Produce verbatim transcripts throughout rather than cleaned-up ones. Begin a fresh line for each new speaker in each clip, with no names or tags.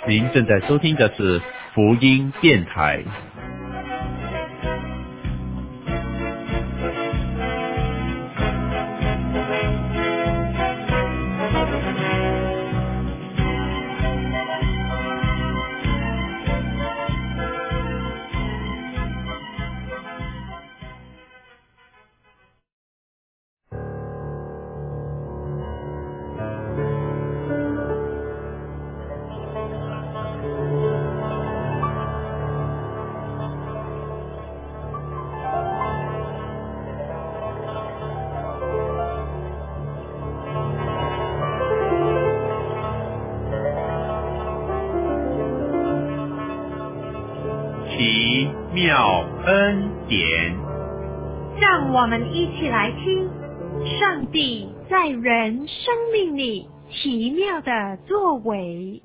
您正在收听的是福音电台。奇妙恩典，
让我们一起来听上帝在人生命里奇妙的作为。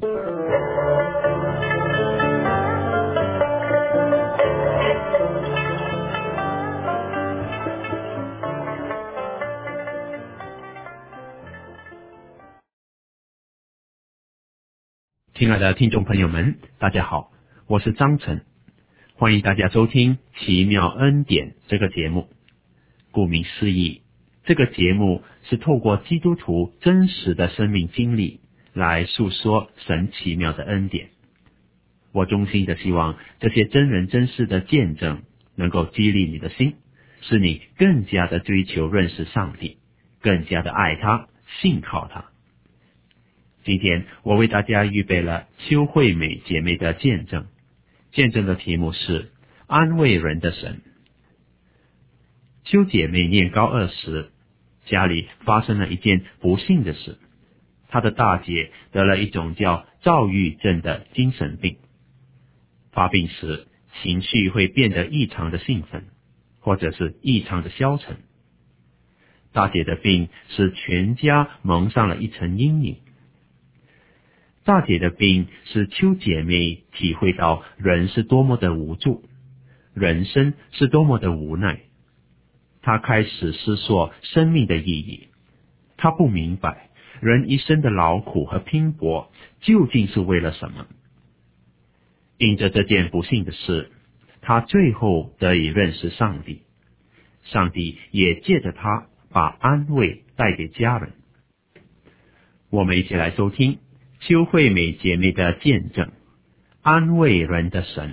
亲爱的听众朋友们，大家好，我是张晨，欢迎大家收听奇妙恩典这个节目。顾名思义，这个节目是透过基督徒真实的生命经历来诉说神奇妙的恩典。我衷心的希望这些真人真事的见证能够激励你的心，使你更加的追求认识上帝，更加的爱他，信靠他。今天我为大家预备了邱惠美姐妹的见证，见证的题目是安慰人的神。邱姐妹念高二时，家里发生了一件不幸的事，她的大姐得了一种叫躁郁症的精神病，发病时情绪会变得异常的兴奋，或者是异常的消沉。大姐的病使全家蒙上了一层阴影。大姐的病使邱姐妹体会到人是多么的无助，人生是多么的无奈。她开始思索生命的意义。她不明白人一生的劳苦和拼搏究竟是为了什么。因着这件不幸的事，她最后得以认识上帝，上帝也借着她把安慰带给家人。我们一起来收听邱惠美姐妹的见证，安慰人的神。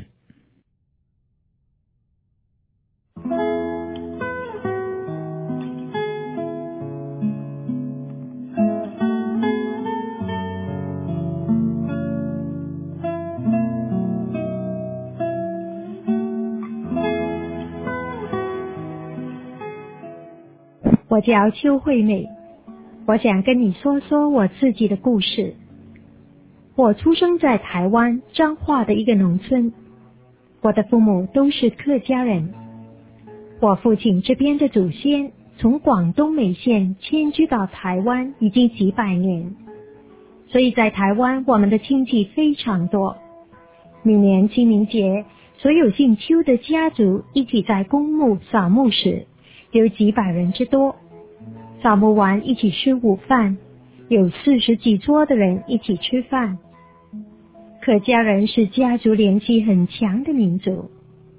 我叫邱惠美，我想跟你说说我自己的故事。我出生在台湾彰化的一个农村，我的父母都是客家人。我父亲这边的祖先从广东美县迁居到台湾已经几百年，所以在台湾我们的亲戚非常多。每年清明节，所有姓邱的家族一起在公墓扫墓时，有几百人之多。扫墓完一起吃午饭，有四十几桌的人一起吃饭。客家人是家族联系很强的民族。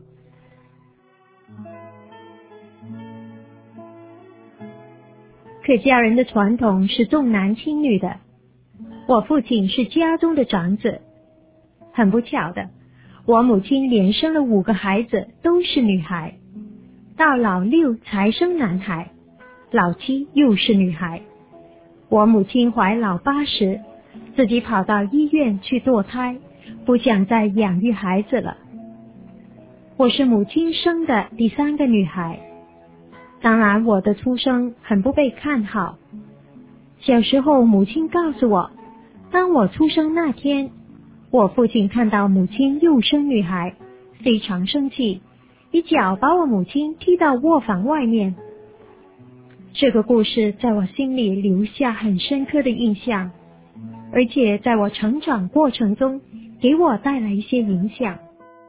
客家人的传统是重男轻女的。我父亲是家中的长子，很不巧的，我母亲连生了五个孩子，都是女孩，到老六才生男孩，老七又是女孩。我母亲怀老八时，自己跑到医院去堕胎，不想再养育孩子了。我是母亲生的第三个女孩，当然我的出生很不被看好。小时候母亲告诉我，当我出生那天，我父亲看到母亲又生女孩，非常生气，一脚把我母亲踢到卧房外面。这个故事在我心里留下很深刻的印象，而且在我成长过程中给我带来一些影响。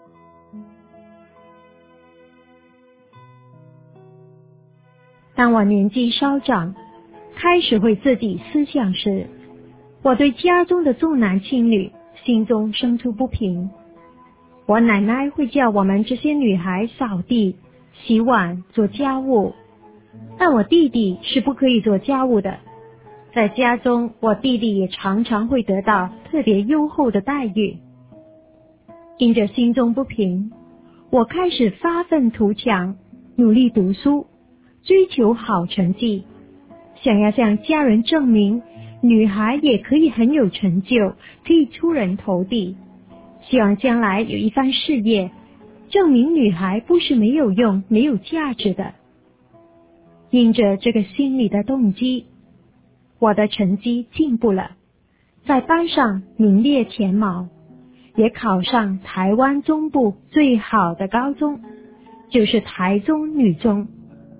当我年纪稍长，开始会自己思想时，我对家中的重男轻女心中生出不平。我奶奶会叫我们这些女孩扫地、洗碗、做家务，但我弟弟是不可以做家务的。在家中，我弟弟也常常会得到特别优厚的待遇。因着心中不平，我开始发愤图强，努力读书，追求好成绩，想要向家人证明女孩也可以很有成就，可以出人头地，希望将来有一番事业，证明女孩不是没有用、没有价值的。因着这个心理的动机，我的成绩进步了，在班上名列前茅，也考上台湾中部最好的高中，就是台中女中。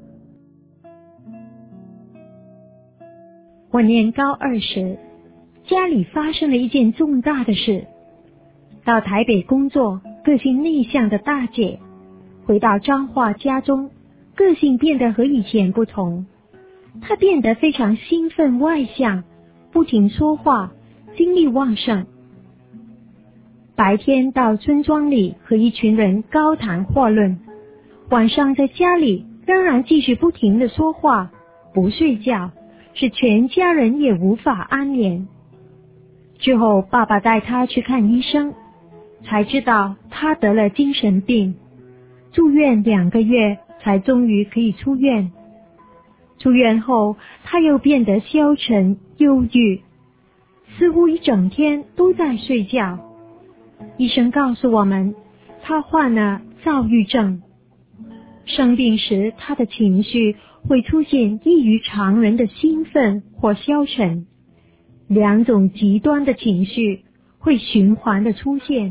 我念高二时，家里发生了一件重大的事。到台北工作，个性内向的大姐回到彰化家中，个性变得和以前不同。她变得非常兴奋外向，不停说话，精力旺盛。白天到村庄里和一群人高谈阔论，晚上在家里仍然继续不停地说话，不睡觉，使全家人也无法安眠。之后爸爸带他去看医生，才知道他得了精神病，住院两个月才终于可以出院。出院后，他又变得消沉忧郁，似乎一整天都在睡觉。医生告诉我们，他患了躁郁症。生病时，他的情绪会出现异于常人的兴奋或消沉，两种极端的情绪会循环的出现。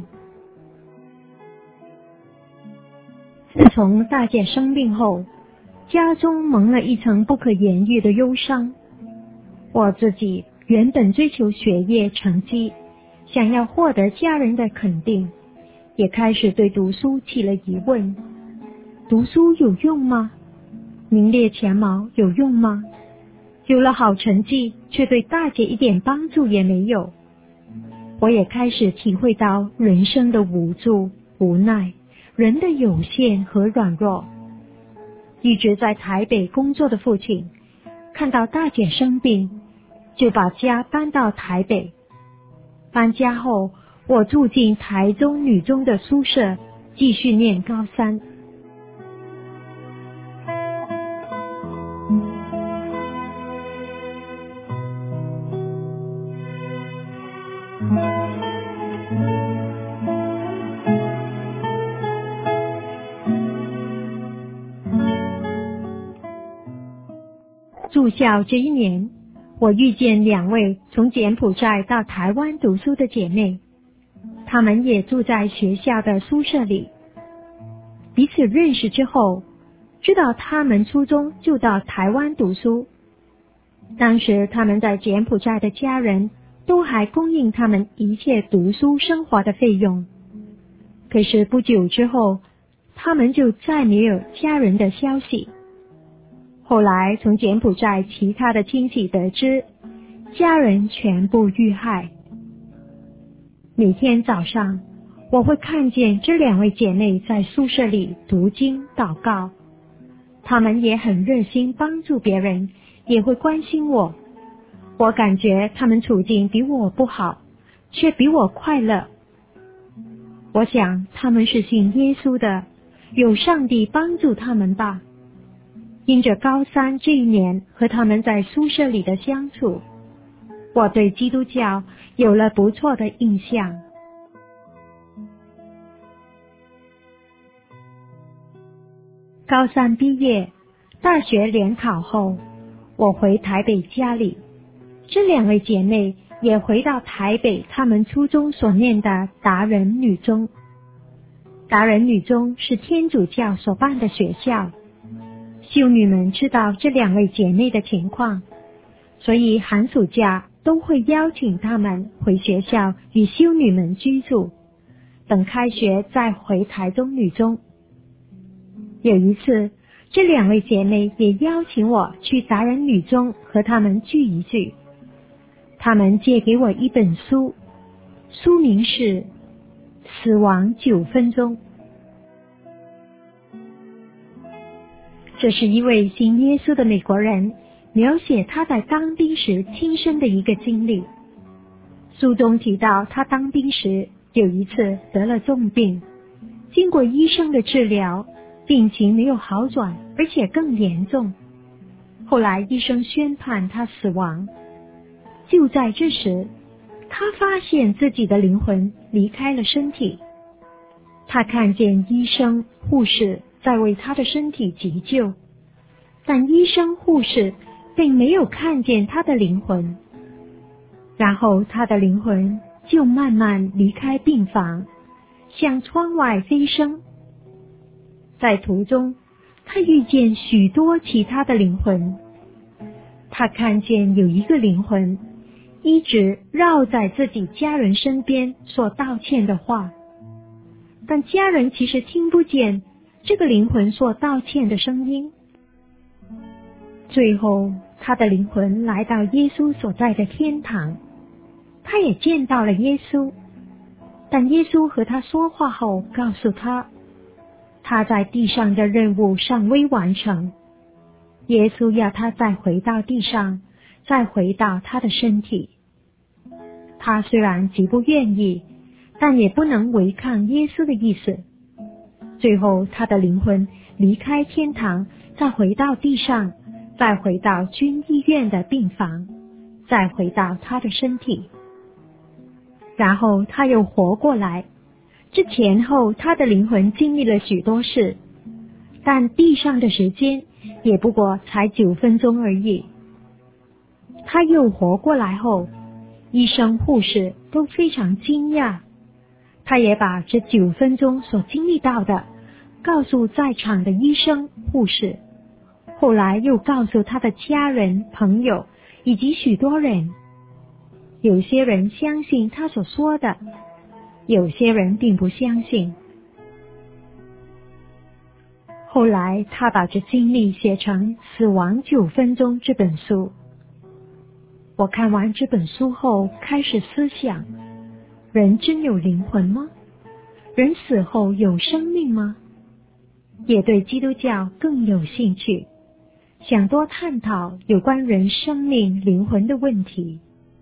自从大姐生病后，家中蒙了一层不可言喻的忧伤。我自己原本追求学业成绩，想要获得家人的肯定，也开始对读书起了疑问。读书有用吗？名列前茅有用吗？有了好成绩，却对大姐一点帮助也没有。我也开始体会到人生的无助、无奈，人的有限和软弱。一直在台北工作的父亲，看到大姐生病，就把家搬到台北。搬家后，我住进台中女中的宿舍，继续念高三。住校这一年，我遇见两位从柬埔寨到台湾读书的姐妹，她们也住在学校的宿舍里。彼此认识之后，知道她们初中就到台湾读书。当时她们在柬埔寨的家人都还供应她们一切读书生活的费用。可是不久之后，她们就再没有家人的消息。后来从柬埔寨其他的亲戚得知，家人全部遇害。每天早上，我会看见这两位姐妹在宿舍里读经祷告，她们也很热心帮助别人，也会关心我。我感觉她们处境比我不好，却比我快乐。我想她们是信耶稣的，有上帝帮助她们吧。因着高三这一年和他们在宿舍里的相处，我对基督教有了不错的印象。高三毕业，大学联考后，我回台北家里，这两位姐妹也回到台北她们初中所念的达人女中。达人女中是天主教所办的学校。修女们知道这两位姐妹的情况，所以寒暑假都会邀请她们回学校与修女们居住，等开学再回台中女中。有一次，这两位姐妹也邀请我去达人女中和她们聚一聚。她们借给我一本书， 书名是《死亡九分钟》。这是一位信耶稣的美国人描写他在当兵时亲身的一个经历。书中提到，他当兵时有一次得了重病，经过医生的治疗，病情没有好转，而且更严重。后来医生宣判他死亡。就在这时，他发现自己的灵魂离开了身体。他看见医生、护士在为他的身体急救，但医生、护士并没有看见他的灵魂。然后他的灵魂就慢慢离开病房，向窗外飞升。在途中，他遇见许多其他的灵魂。他看见有一个灵魂一直绕在自己家人身边所道歉的话，但家人其实听不见这个灵魂所道歉的声音。最后，他的灵魂来到耶稣所在的天堂，他也见到了耶稣，但耶稣和他说话后告诉他，他在地上的任务尚未完成。耶稣要他再回到地上，再回到他的身体。他虽然极不愿意，但也不能违抗耶稣的意思。最后，他的灵魂离开天堂，再回到地上，再回到军医院的病房，再回到他的身体。然后他又活过来。这前后他的灵魂经历了许多事，但地上的时间也不过才九分钟而已。他又活过来后，医生、护士都非常惊讶。他也把这九分钟所经历到的告诉在场的医生、护士，后来又告诉他的家人、朋友以及许多人。有些人相信他所说的，有些人并不相信。后来他把这经历写成《死亡九分钟》这本书。我看完这本书后开始思想，人真有灵魂吗？人死后有生命吗？也对基督教更有兴趣，想多探讨有关人生命灵魂的问题。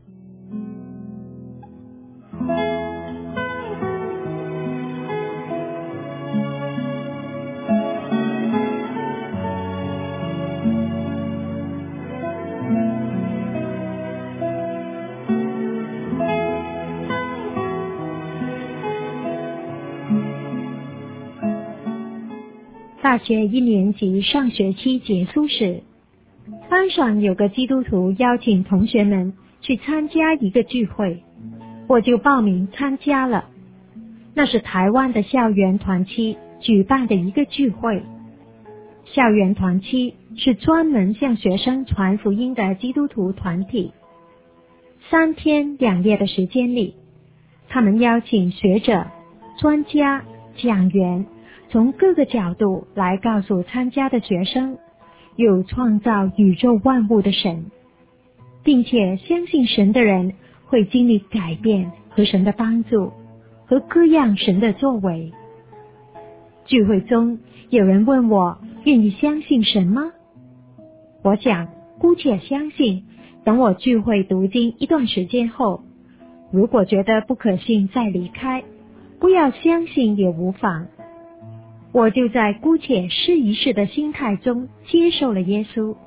大学一年级上学期结束时，班上有个基督徒邀请同学们去参加一个聚会，我就报名参加了。那是台湾的校园团契举办的一个聚会。校园团契是专门向学生传福音的基督徒团体。三天两夜的时间里，他们邀请学者、专家、讲员从各个角度来告诉参加的学生，有创造宇宙万物的神，并且相信神的人会经历改变和神的帮助，和各样神的作为。聚会中，有人问我愿意相信神吗？我想姑且相信，等我聚会读经一段时间后，如果觉得不可信再离开，不要相信也无妨。我就在姑且试一试的心态中接受了耶稣。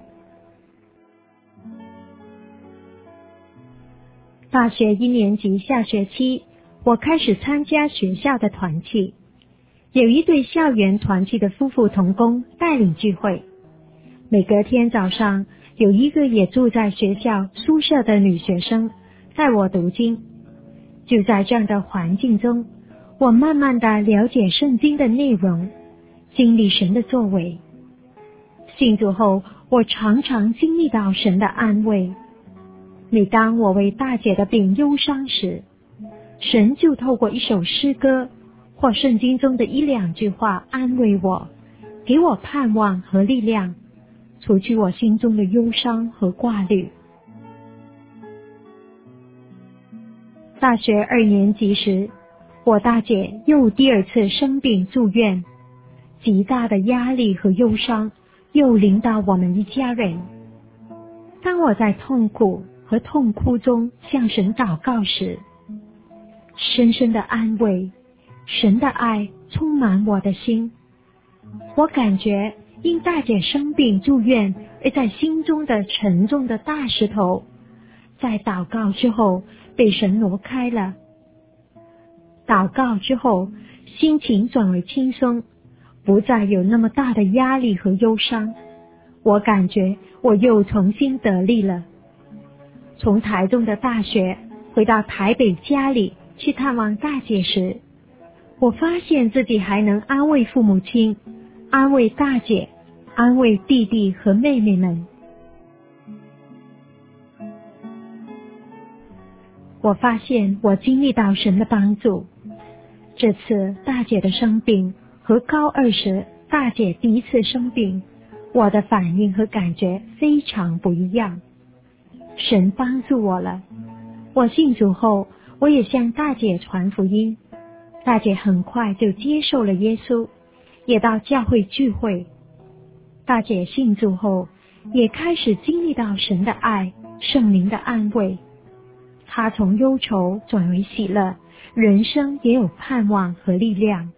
大学一年级下学期，我开始参加学校的团契。有一对校园团契的夫妇同工带领聚会。每隔天早上，有一个也住在学校宿舍的女学生带我读经。就在这样的环境中，我慢慢地了解圣经的内容，经历神的作为。信主后，我常常经历到神的安慰。每当我为大姐的病忧伤时，神就透过一首诗歌或圣经中的一两句话安慰我，给我盼望和力量，除去我心中的忧伤和挂虑。 大学二年级时，我大姐又第二次生病住院，极大的压力和忧伤又临到我们一家人。当我在痛苦和痛哭中向神祷告时，深深的安慰，神的爱充满我的心。我感觉因大姐生病住院而在心中的沉重的大石头，在祷告之后被神挪开了。祷告之后，心情转为轻松，不再有那么大的压力和忧伤。我感觉我又重新得力了。从台中的大学回到台北家里去探望大姐时，我发现自己还能安慰父母亲，安慰大姐，安慰弟弟和妹妹们。我发现我经历到神的帮助。这次大姐的生病和高二时大姐第一次生病，我的反应和感觉非常不一样。神帮助我了。我信主后，我也向大姐传福音，大姐很快就接受了耶稣，也到教会聚会。大姐信主后，也开始经历到神的爱，圣灵的安慰。她从忧愁转为喜乐，人生也有盼望和力量。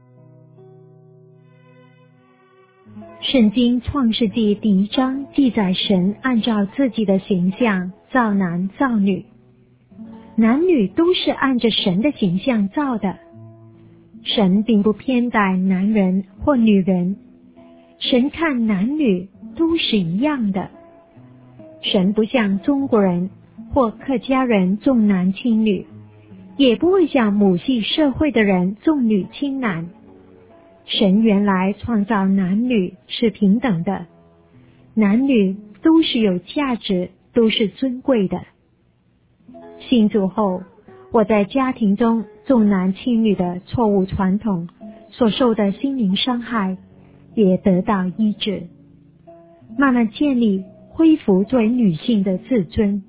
圣经创世纪第一章记载，神按照自己的形象造男造女，男女都是按着神的形象造的。神并不偏待男人或女人，神看男女都是一样的。神不像中国人或客家人重男轻女，也不会像母系社会的人重女轻男。神原来创造男女是平等的，男女都是有价值，都是尊贵的。信主后，我在家庭中重男轻女的错误传统所受的心灵伤害也得到医治，慢慢建立恢复作为女性的自尊。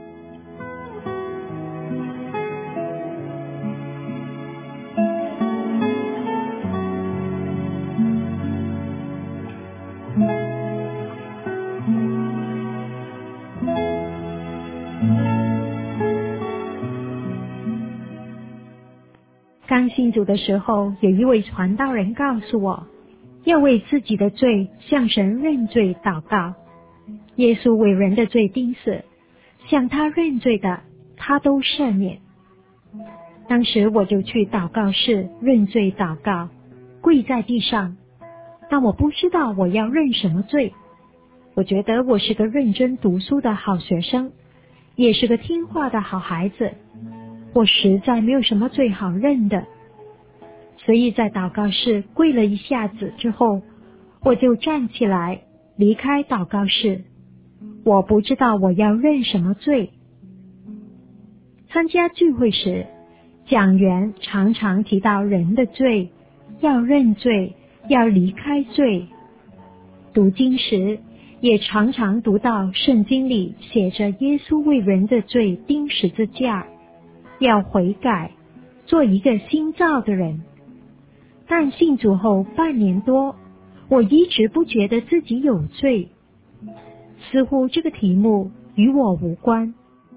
刚信主的时候，有一位传道人告诉我，要为自己的罪向神认罪祷告。耶稣为人的罪钉死，向他认罪的，他都赦免。当时我就去祷告室认罪祷告，跪在地上，但我不知道我要认什么罪。我觉得我是个认真读书的好学生，也是个听话的好孩子，我实在没有什么罪好认的。所以在祷告室跪了一下子之后，我就站起来离开祷告室。我不知道我要认什么罪。参加聚会时，讲员常常提到人的罪，要认罪，要离开罪。读经时也常常读到圣经里写着耶稣为人的罪钉十字架，要悔改，做一个新造的人。但信主后半年多，我一直不觉得自己有罪，似乎这个题目与我无关。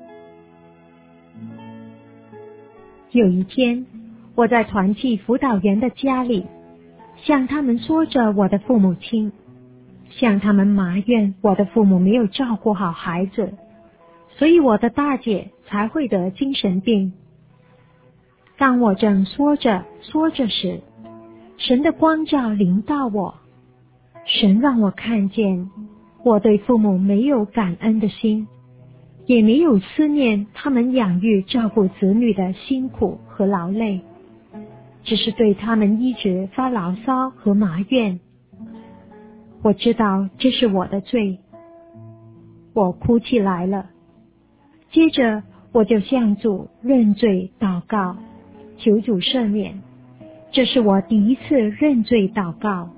有一天，我在团契辅导员的家里，向他们说着我的父母亲，向他们埋怨我的父母没有照顾好孩子，所以我的大姐才会得精神病。当我正说着说着时，神的光照临到我，神让我看见我对父母没有感恩的心，也没有思念他们养育照顾子女的辛苦和劳累，只是对他们一直发牢骚和埋怨。我知道这是我的罪，我哭起来了。接着我就向主认罪祷告，求主赦免。这是我第一次认罪祷告。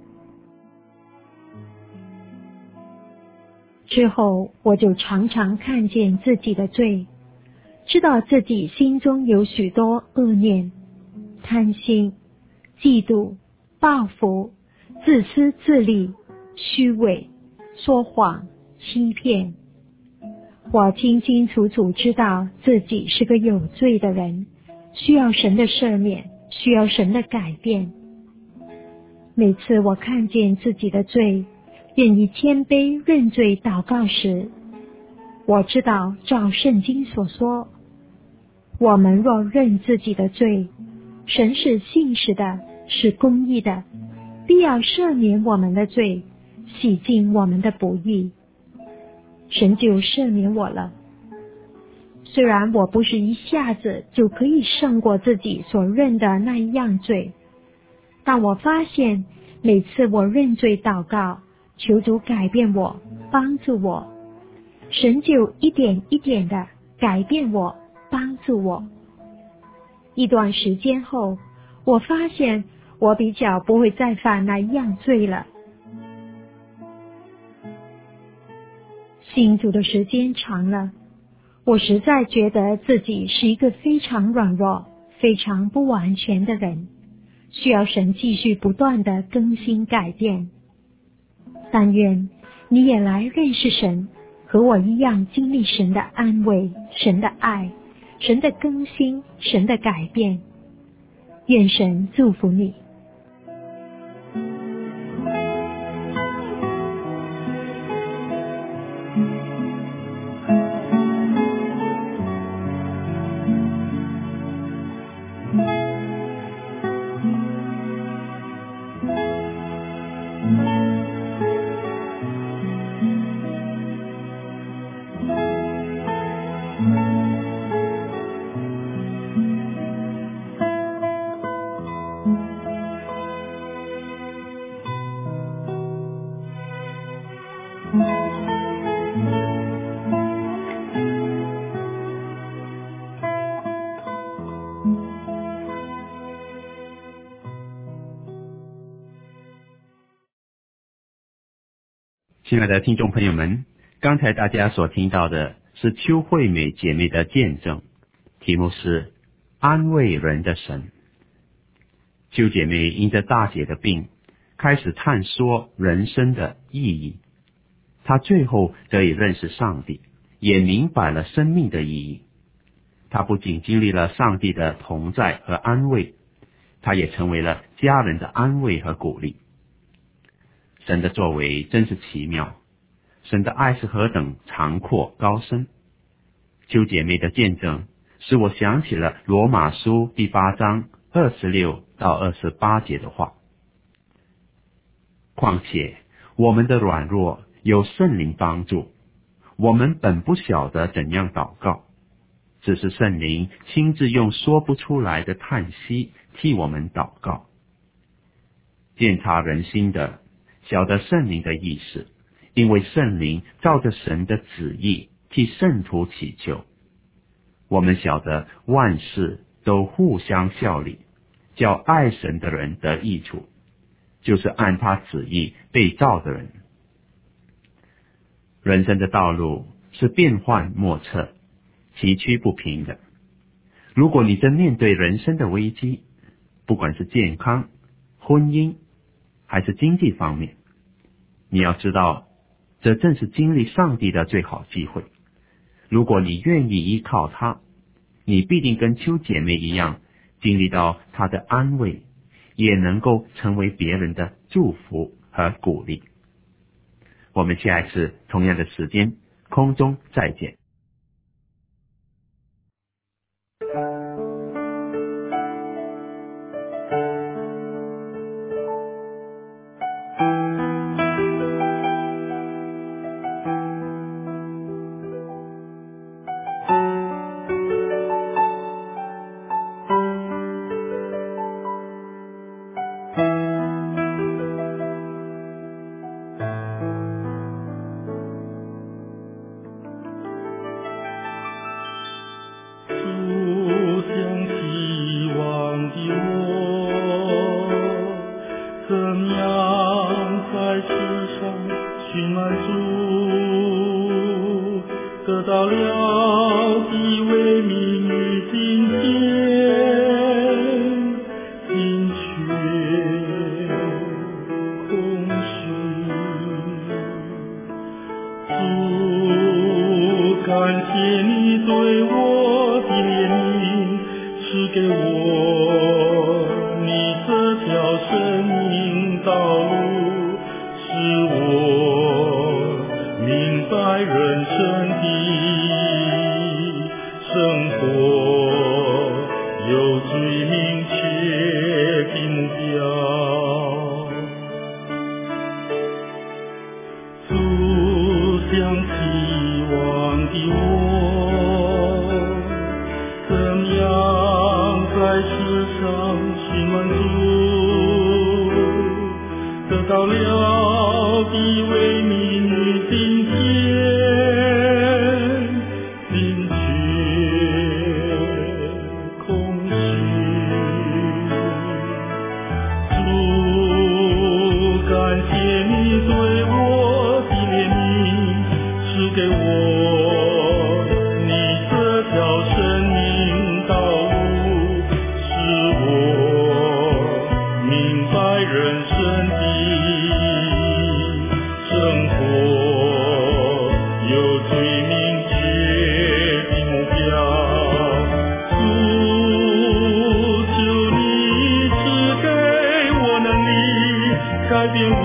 之后我就常常看见自己的罪， 知道自己心中有许多恶念，贪心、嫉妒、报复、自私自利、虚伪、说谎、欺骗。我清清楚楚知道自己是个有罪的人，需要神的赦免，需要神的改变。每次我看见自己的罪，愿以谦卑认罪祷告时，我知道照圣经所说，我们若认自己的罪，神是信实的，是公义的，必要赦免我们的罪，洗净我们的不义。神就赦免我了。虽然我不是一下子就可以胜过自己所认的那一样罪，但我发现每次我认罪祷告，求主改变我，帮助我，神就一点一点的改变我，帮助我。一段时间后，我发现我比较不会再犯那样罪了。信主的时间长了，我实在觉得自己是一个非常软弱、非常不完全的人，需要神继续不断的更新改变。但愿你也来认识神，和我一样经历神的安慰、神的爱、神的更新、神的改变。愿神祝福你。
亲爱的听众朋友们，刚才大家所听到的是邱惠美姐妹的见证，题目是安慰人的神。邱姐妹因着大姐的病，开始探索人生的意义，她最后得以认识上帝，也明白了生命的意义。她不仅经历了上帝的同在和安慰，她也成为了家人的安慰和鼓励。神的作为真是奇妙，神的爱是何等长阔高深。邱姐妹的见证使我想起了罗马书第八章二十六到二十八节的话。况且我们的软弱有圣灵帮助，我们本不晓得怎样祷告，只是圣灵亲自用说不出来的叹息替我们祷告。鉴察人心的晓得圣灵的意思，因为圣灵照着神的旨意替圣徒祈求。我们晓得万事都互相效力，叫爱神的人得益处，就是按他旨意被造的人。人生的道路是变幻莫测、崎岖不平的。如果你正面对人生的危机，不管是健康、婚姻还是经济方面，你要知道，这正是经历上帝的最好机会。如果你愿意依靠他，你必定跟邱姐妹一样，经历到他的安慰，也能够成为别人的祝福和鼓励。我们下一次同样的时间空中再见。
赐给我你这条生命道路，使我明白人生的生活有最明确的目标。主向期望的我，怎样在世上寻满足，得到了地位名誉金钱，心却空虚。主，感谢你对我的怜悯，赐给我你这条生命道路，使我明白人生的生活有最明确的目标。主，求你赐给我能力，改变